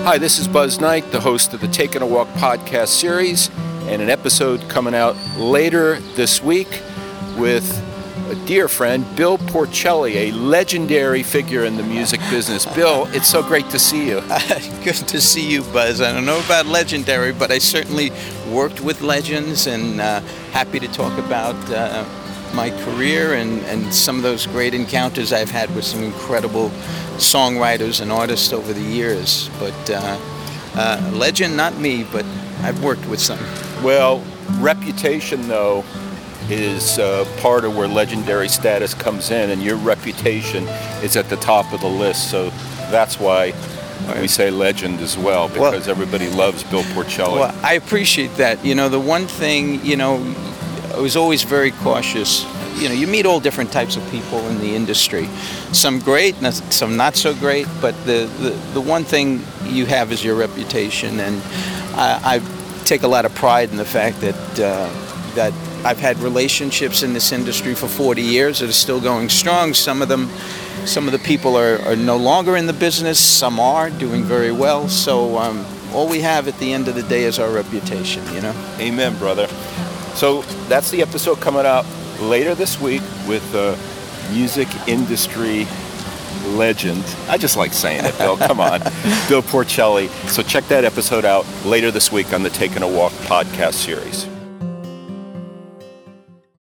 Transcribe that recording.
Hi, this is Buzz Knight, the host of the Taking a Walk podcast series, and an episode coming out later this week with a dear friend, Bill Porcelli, a legendary figure in the music business. Bill, it's so great to see you. Good to see you, Buzz. I don't know about legendary, but I certainly worked with legends, and happy to talk about my career and some of those great encounters I've had with some incredible songwriters and artists over the years. But legend, not me, but I've worked with some. Well, reputation, though, is part of where legendary status comes in, and your reputation is at the top of the list, so that's why we say legend as well, because everybody loves Bill Porcelli. Well, I appreciate that. You know, the one thing, I was always very cautious. You meet all different types of people in the industry. Some great, some not so great, but the one thing you have is your reputation, and I take a lot of pride in the fact that I've had relationships in this industry for 40 years that are still going strong. Some of the people are no longer in the business. Some are doing very well. So all we have at the end of the day is our reputation, Amen, brother. So that's the episode coming out later this week with a music industry legend. I just like saying it, Bill. Come on. Bill Porcelli. So check that episode out later this week on the Taking a Walk podcast series.